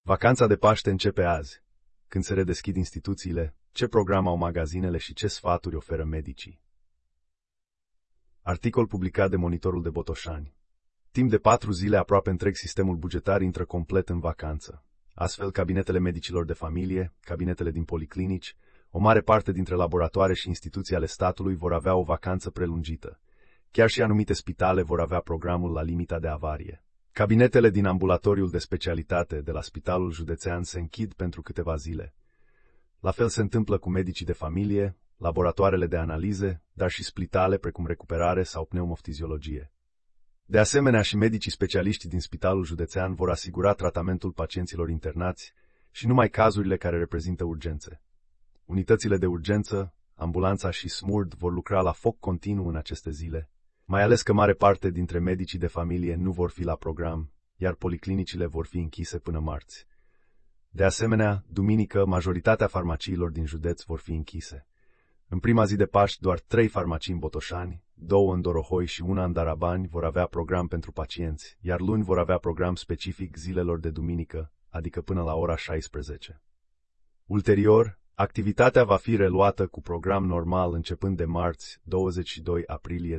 Vacanța de Paște începe azi. Când se redeschid instituțiile, ce program au magazinele și ce sfaturi oferă medicii? Articol publicat de Monitorul de Botoșani. Timp de 4 zile aproape întreg sistemul bugetar intră complet în vacanță. Astfel, cabinetele medicilor de familie, cabinetele din policlinici, o mare parte dintre laboratoare și instituții ale statului vor avea o vacanță prelungită. Chiar și anumite spitale vor avea programul la limita de avarie. Cabinetele din ambulatoriul de specialitate de la Spitalul Județean se închid pentru câteva zile. La fel se întâmplă cu medicii de familie, laboratoarele de analize, dar și spitale precum recuperare sau pneumoftiziologie. De asemenea, și medicii specialiști din Spitalul Județean vor asigura tratamentul pacienților internați și numai cazurile care reprezintă urgențe. Unitățile de urgență, ambulanța și SMURD vor lucra la foc continuu în aceste zile, mai ales că mare parte dintre medicii de familie nu vor fi la program, iar policlinicile vor fi închise până marți. De asemenea, duminică, majoritatea farmaciilor din județ vor fi închise. În prima zi de Paști, doar 3 farmacii în Botoșani, 2 în Dorohoi și 1 în Darabani vor avea program pentru pacienți, iar luni vor avea program specific zilelor de duminică, adică până la ora 16. Ulterior, activitatea va fi reluată cu program normal începând de marți, 22 aprilie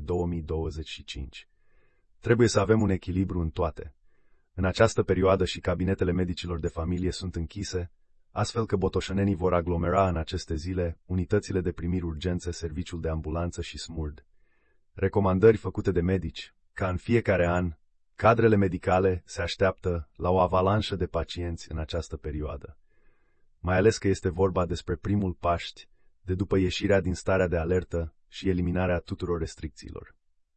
2025. Trebuie să avem un echilibru în toate. În această perioadă și cabinetele medicilor de familie sunt închise, astfel că botoșenenii vor aglomera în aceste zile unitățile de primiri urgențe, serviciul de ambulanță și SMURD. Recomandări făcute de medici, ca în fiecare an, cadrele medicale se așteaptă la o avalanșă de pacienți în această perioadă. Mai ales că este vorba despre primul Paști, de după ieșirea din starea de alertă și eliminarea tuturor restricțiilor.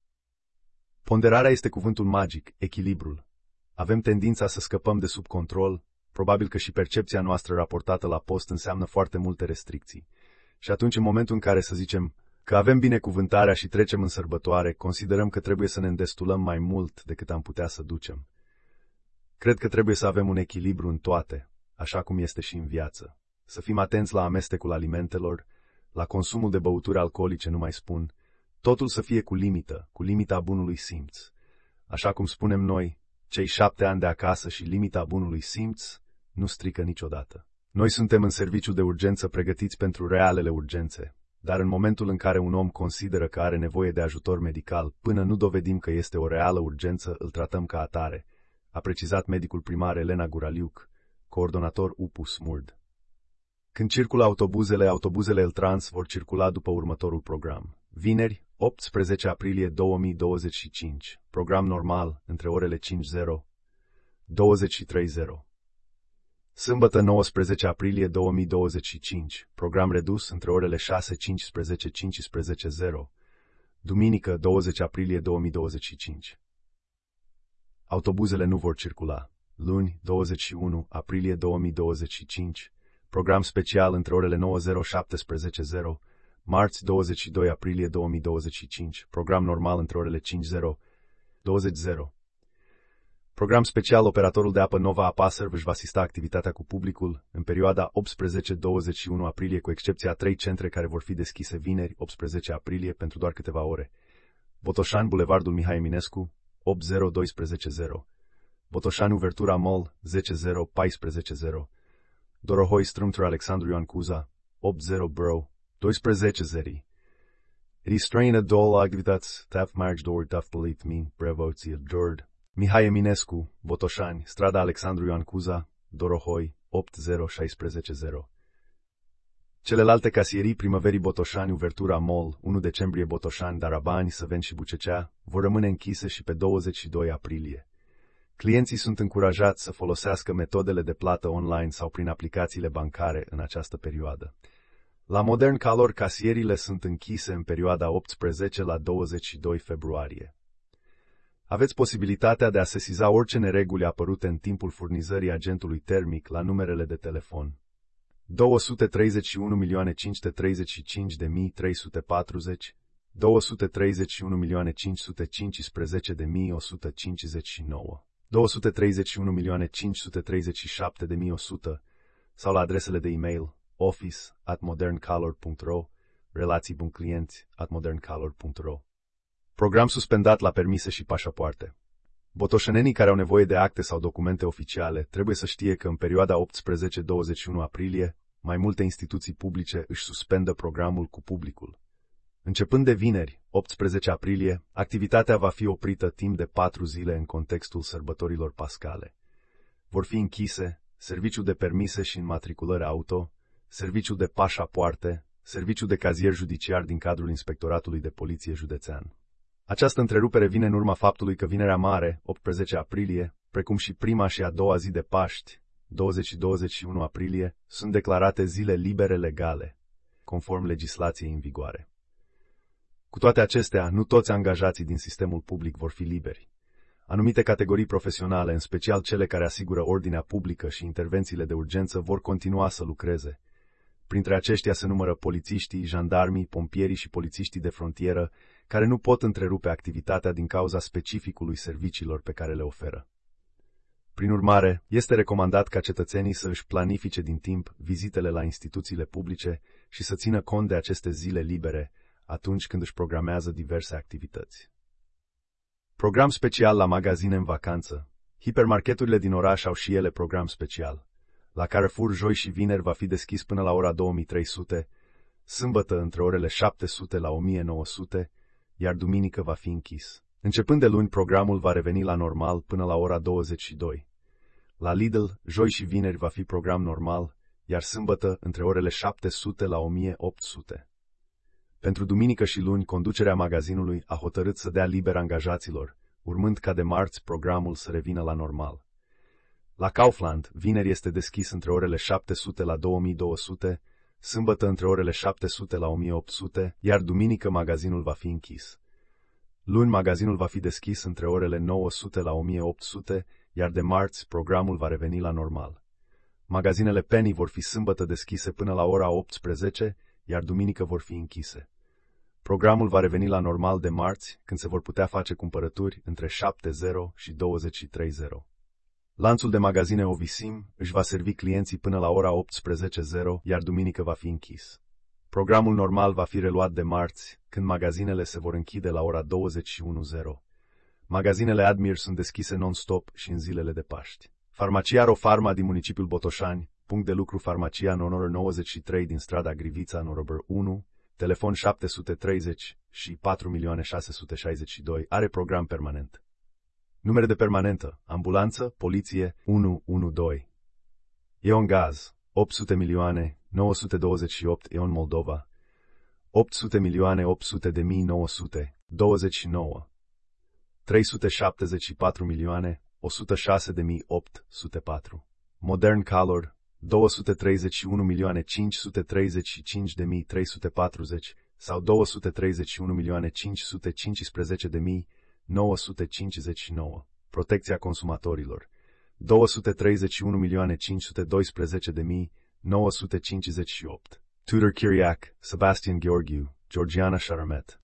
Ponderarea este cuvântul magic, echilibrul. Avem tendința să scăpăm de sub control, probabil că și percepția noastră raportată la post înseamnă foarte multe restricții. Și atunci, în momentul în care să zicem că avem binecuvântarea și trecem în sărbătoare, considerăm că trebuie să ne îndestulăm mai mult decât am putea să ducem. Cred că trebuie să avem un echilibru în toate, așa cum este și în viață. Să fim atenți la amestecul alimentelor, la consumul de băuturi alcoolice, nu mai spun, totul să fie cu limita bunului simț. Așa cum spunem noi, cei 7 ani de acasă și limita bunului simț nu strică niciodată. Noi suntem în serviciu de urgență pregătiți pentru realele urgențe, dar în momentul în care un om consideră că are nevoie de ajutor medical, până nu dovedim că este o reală urgență, îl tratăm ca atare, a precizat medicul primar Elena Guraliuc, coordonator UPU SMURD. Când circulă autobuzele Eltrans vor circula după următorul program. Vineri, 18 aprilie 2025, program normal, între orele 5:00-23:00. Sâmbătă, 19 aprilie 2025, program redus, între orele 6:15-15:00. Duminică, 20 aprilie 2025. Autobuzele nu vor circula. Luni, 21 aprilie 2025, program special între orele 9:00-17:00. Marți, 22 aprilie 2025, program normal între orele 5:00-20:00. Program special, operatorul de apă Nova Apaser își va asista activitatea cu publicul în perioada 18-21 aprilie, cu excepția a 3 centre care vor fi deschise vineri, 18 aprilie, pentru doar câteva ore. Botoșani, Bulevardul Mihai Eminescu, 8:00-12:00. Botoșani, Uvertura Mall, 10:00-14:00. Dorohoi, Strâmtura Alexandru Ioan Cuza, 8:00 Bro, 12:00. Restrain adol activități, taf marge door taf polit min, prevoții Jord. Mihai Eminescu, Botoșani, strada Alexandru Ioan Cuza, Dorohoi, 8:00-16:00. Celelalte casierii Primăverii Botoșani, Uvertura Mall, 1 decembrie Botoșani, Darabani, Săveni și Bucecea, vor rămâne închise și pe 22 aprilie. Clienții sunt încurajați să folosească metodele de plată online sau prin aplicațiile bancare în această perioadă. La Modern Color, casierile sunt închise în perioada 18-22 februarie. Aveți posibilitatea de a sesiza orice nereguli apărute în timpul furnizării agentului termic la numerele de telefon 231.535.340, 231.515.159, 231.537.100 sau la adresele de e-mail office@moderncolor.ro, relații.clienți@moderncolor.ro. Program suspendat la permise și pașapoarte. Botoșenenii care au nevoie de acte sau documente oficiale trebuie să știe că în perioada 18-21 aprilie, mai multe instituții publice își suspendă programul cu publicul. Începând de vineri, 18 aprilie, activitatea va fi oprită timp de 4 zile în contextul sărbătorilor pascale. Vor fi închise serviciul de permise și înmatriculări auto, serviciul de pașapoarte, serviciul de cazier judiciar din cadrul Inspectoratului de Poliție Județean. Această întrerupere vine în urma faptului că Vinerea Mare, 18 aprilie, precum și prima și a doua zi de Paști, 20 și 21 aprilie, sunt declarate zile libere legale, conform legislației în vigoare. Cu toate acestea, nu toți angajații din sistemul public vor fi liberi. Anumite categorii profesionale, în special cele care asigură ordinea publică și intervențiile de urgență, vor continua să lucreze. Printre aceștia se numără polițiștii, jandarmii, pompierii și polițiștii de frontieră, care nu pot întrerupe activitatea din cauza specificului serviciilor pe care le oferă. Prin urmare, este recomandat ca cetățenii să își planifice din timp vizitele la instituțiile publice și să țină cont de aceste zile libere atunci când își programează diverse activități. Program special la magazine în vacanță. Hipermarketurile din oraș au și ele program special. La Carrefour joi și vineri va fi deschis până la ora 2300, sâmbătă între orele 700 la 1900, iar duminică va fi închis. Începând de luni, programul va reveni la normal până la ora 22. La Lidl, joi și vineri va fi program normal, iar sâmbătă între orele 700 la 1800. Pentru duminică și luni, conducerea magazinului a hotărât să dea liber angajaților, urmând ca de marți programul să revină la normal. La Kaufland, vineri este deschis între orele 700 la 2200, sâmbătă între orele 700 la 1800, iar duminică magazinul va fi închis. Luni magazinul va fi deschis între orele 900 la 1800, iar de marți programul va reveni la normal. Magazinele Penny vor fi sâmbătă deschise până la ora 18, iar duminică vor fi închise. Programul va reveni la normal de marți, când se vor putea face cumpărături între 7:00 și 23:00. Lanțul de magazine Ovisim își va servi clienții până la ora 18:00, iar duminică va fi închis. Programul normal va fi reluat de marți, când magazinele se vor închide la ora 21:00. Magazinele Admir sunt deschise non-stop și în zilele de Paști. Farmacia Rofarma din municipiul Botoșani, punct de lucru Farmacia Nonor 93 din strada Grivița Norobăr 1, telefon 730 și 4.662, are program permanent. Numere de permanentă, ambulanță, poliție, 112. Eon Gaz, 800 milioane, 928 Eon Moldova, 800 milioane 800 de mii 929, 374 milioane 106 de mii 804. Modern Color, 231 milioane 535 de mii 340 sau 231 milioane 515 de mii 959. Protecția consumatorilor, 231 milioane 512 de mii 958. Tudor Chiriac, Sebastian Gheorghiu, Georgiana Sharamet.